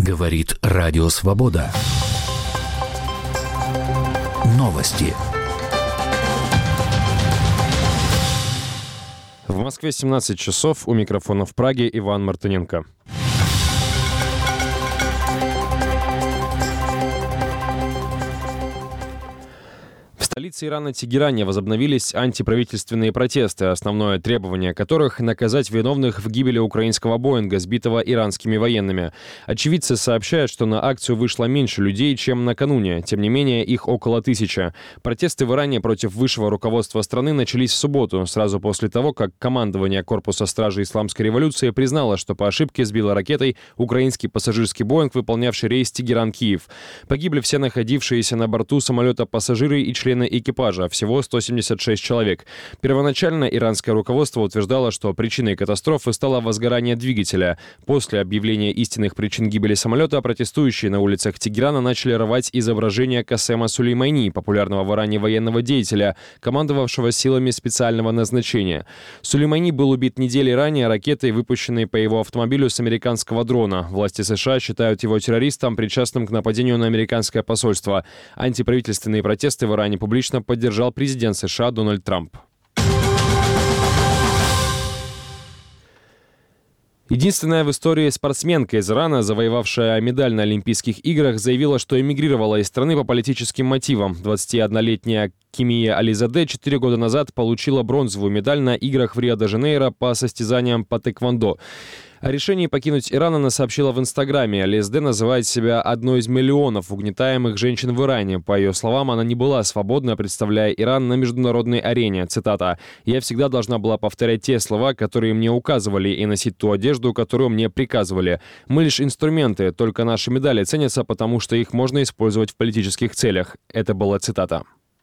Говорит Радио Свобода. Новости. В Москве 17 часов. У микрофона в Праге Иван Мартыненко. В столице Ирана Тегеране возобновились антиправительственные протесты, основное требование которых – наказать виновных в гибели украинского Боинга, сбитого иранскими военными. Очевидцы сообщают, что на акцию вышло меньше людей, чем накануне. Тем не менее, их около 1000. Протесты в Иране против высшего руководства страны начались в субботу, сразу после того, как командование Корпуса стражи Исламской революции признало, что по ошибке сбило ракетой украинский пассажирский Боинг, выполнявший рейс Тегеран-Киев. Погибли все находившиеся на борту самолета пассажиры и члены экипажа, всего 176 человек. Первоначально иранское руководство утверждало, что причиной катастрофы стало возгорание двигателя. После объявления истинных причин гибели самолета протестующие на улицах Тегерана начали рвать изображение Касема Сулеймани, популярного в Иране военного деятеля, командовавшего силами специального назначения. Сулеймани был убит недели ранее ракетой, выпущенной по его автомобилю с американского дрона. Власти США считают его террористом, причастным к нападению на американское посольство. Антиправительственные протесты в Иране публично поддержал президент США Дональд Трамп. Единственная в истории спортсменка из Ирана, завоевавшая медаль на Олимпийских играх, заявила, что эмигрировала из страны по политическим мотивам. 21-летняя Кимия Ализаде 4 года назад получила бронзовую медаль на играх в Рио-де-Жанейро по состязаниям по тэквондо. О решении покинуть Иран она сообщила в Инстаграме. Ализаде называет себя одной из миллионов угнетаемых женщин в Иране. По ее словам, она не была свободна, представляя Иран на международной арене. Цитата. «Я всегда должна была повторять те слова, которые мне указывали, и носить ту одежду, которую мне приказывали. Мы лишь инструменты, только наши медали ценятся, потому что их можно использовать в политических целях». Это была цитата.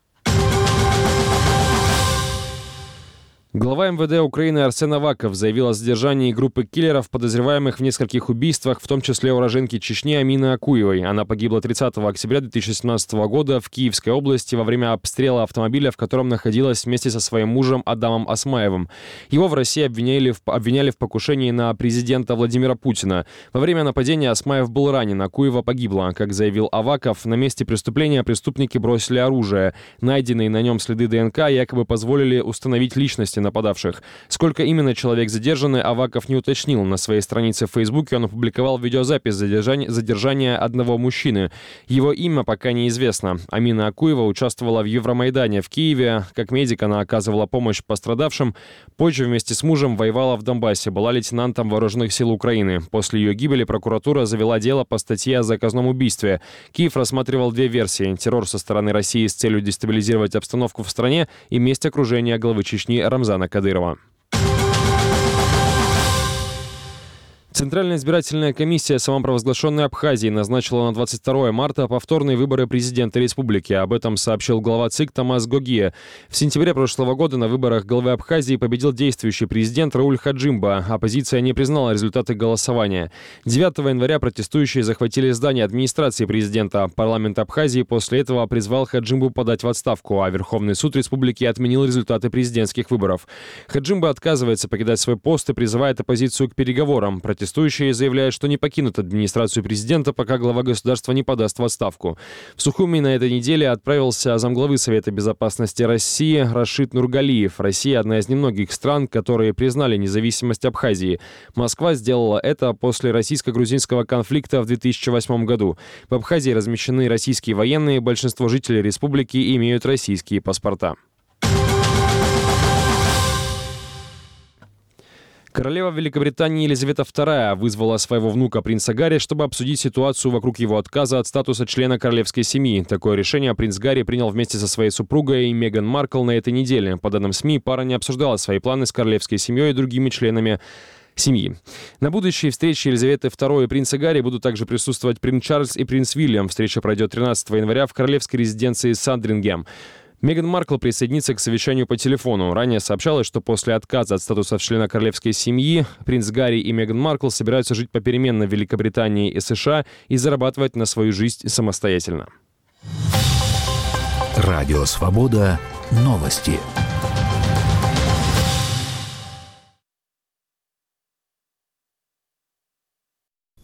Глава МВД Украины Арсен Аваков заявил о задержании группы киллеров, подозреваемых в нескольких убийствах, в том числе уроженки Чечни Амины Акуевой. Она погибла 30 октября 2017 года в Киевской области во время обстрела автомобиля, в котором находилась вместе со своим мужем Адамом Осмаевым. Его в России обвиняли в покушении на президента Владимира Путина. Во время нападения Осмаев был ранен, Акуева погибла. Как заявил Аваков, на месте преступления преступники бросили оружие. Найденные на нем следы ДНК якобы позволили установить личности нападавших. Сколько именно человек задержаны, Аваков не уточнил. На своей странице в Фейсбуке он опубликовал видеозапись задержания одного мужчины. Его имя пока неизвестно. Амина Акуева участвовала в Евромайдане в Киеве. Как медик она оказывала помощь пострадавшим. Позже вместе с мужем воевала в Донбассе. Была лейтенантом вооруженных сил Украины. После ее гибели прокуратура завела дело по статье о заказном убийстве. Киев рассматривал две версии. Террор со стороны России с целью дестабилизировать обстановку в стране и месть окружения главы Чечни Рамзана Кадырова. Центральная избирательная комиссия самопровозглашенной Абхазии назначила на 22 марта повторные выборы президента республики. Об этом сообщил глава ЦИК Томас Гогия. В сентябре прошлого года на выборах главы Абхазии победил действующий президент Рауль Хаджимба. Оппозиция не признала результаты голосования. 9 января протестующие захватили здание администрации президента. Парламент Абхазии после этого призвал Хаджимбу подать в отставку, а Верховный суд республики отменил результаты президентских выборов. Хаджимба отказывается покидать свой пост и призывает оппозицию к переговорам. Протестующие заявляют, что не покинут администрацию президента, пока глава государства не подаст в отставку. В Сухуми на этой неделе отправился замглавы Совета безопасности России Рашид Нургалиев. Россия – одна из немногих стран, которые признали независимость Абхазии. Москва сделала это после российско-грузинского конфликта в 2008 году. В Абхазии размещены российские военные, большинство жителей республики имеют российские паспорта. Королева Великобритании Елизавета II вызвала своего внука принца Гарри, чтобы обсудить ситуацию вокруг его отказа от статуса члена королевской семьи. Такое решение принц Гарри принял вместе со своей супругой Меган Маркл на этой неделе. По данным СМИ, пара не обсуждала свои планы с королевской семьей и другими членами семьи. На будущей встрече Елизаветы II и принца Гарри будут также присутствовать принц Чарльз и принц Уильям. Встреча пройдет 13 января в королевской резиденции Сандрингем. Меган Маркл присоединится к совещанию по телефону. Ранее сообщалось, что после отказа от статуса члена королевской семьи принц Гарри и Меган Маркл собираются жить попеременно в Великобритании и США и зарабатывать на свою жизнь самостоятельно. Радио Свобода. Новости.